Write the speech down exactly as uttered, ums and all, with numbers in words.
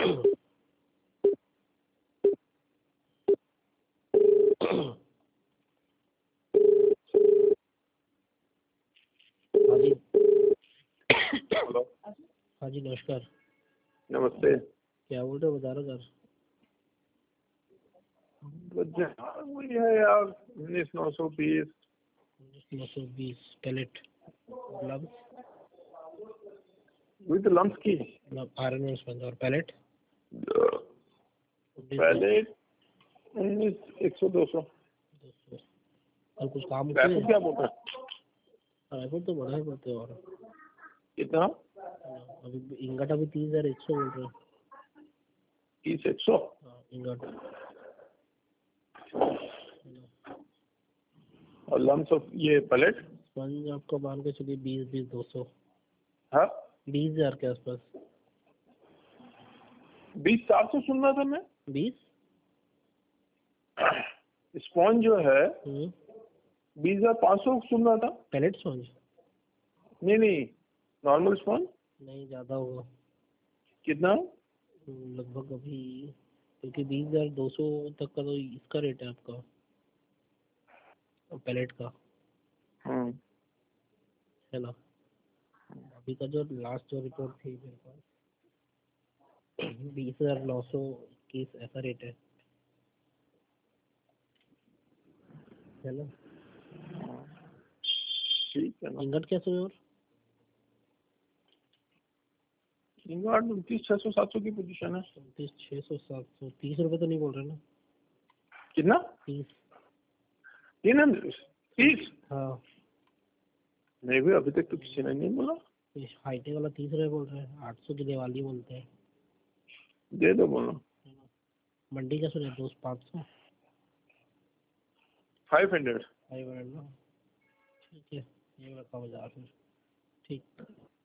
हाँ जी। हेलो। हाँ जी नमस्कार। नमस्ते। क्या बोल रहे हो, बता रहा सर। वही है यार, उन्नीस नौ सौ बीस। नौ सौ बीस पैलेट मतलब विद लम्स की आयरन और स्पंज। और पैलेट पैलेट उन्नीस एक सौ दो सौ। और कुछ काम रायपुर क्या बोल रहे हैं? रायपुर तो बड़ा है बोलते हैं। और कितना? अभी इंगट अभी तीस हजार एक सौ बोल रहे हैं। तीस एक सौ इंगट। और लम्स ऑफ ये पैलेट स्पंज आपको मान के चलिए बीस बीस दो सौ। हाँ, बीस हजार के आसपास। बीस चार सौ सुन रहा था मैं। बीस स्पॉन्ज जो है हम्म बीस हजार पाँच सौ सुन रहा था। पैलेट स्पंज नहीं नहीं, नॉर्मल स्पॉन्ज नहीं, ज़्यादा होगा। कितना? लगभग अभी क्योंकि बीस हजार दो सौ तक का तो इसका रेट है आपका पैलेट का, हम्म है ना। अभी का जो लास्ट जो रिपोर्ट थी मेरे पास बीस हजार नौ सौ इक्कीस ऐसा रेट है, है ना। ठीक है ना। इंगट कैसे हुए? और इंगट उनतीस छह सौ सात सौ की पोजीशन है। उनतीस छः सौ सात सौ तीस रुपये तो नहीं बोल रहे ना? कितना? तीस तीन हंड्रेड तीस? हाँ नहीं भी अभी तक तो किसी ने नहीं बोला। हाईटेक वाला तीस रुपये बोल रहे हैं, आठ सौ की दिवाली बोलते हैं। दे दो बोलो। मंडी का सुने दो पाँच सौ फाइव हंड्रेड फाइव हंड्रेड ना। ठीक है, ये रखा बाजार फिर। ठीक।